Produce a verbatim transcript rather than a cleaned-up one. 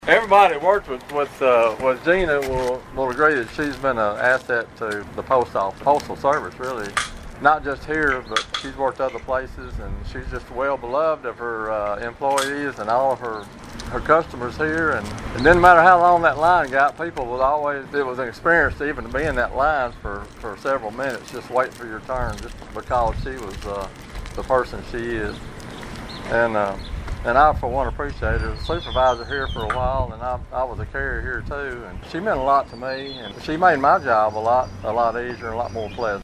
Everybody that worked with with, uh, with Gina will, will agree that she's been an asset to the post office, postal service, really. Not just here, but she's worked other places, and she's just well beloved of her uh, employees and all of her her customers here. And it didn't matter how long that line got, people would always, it was an experience to even be in that line for, for several minutes, just waiting for your turn, just because she was uh, the person she is. And uh, And I, for one, appreciate her. The supervisor here for a while, and I, I was a carrier here too. And she meant a lot to me, and she made my job a lot, a lot easier and a lot more pleasant.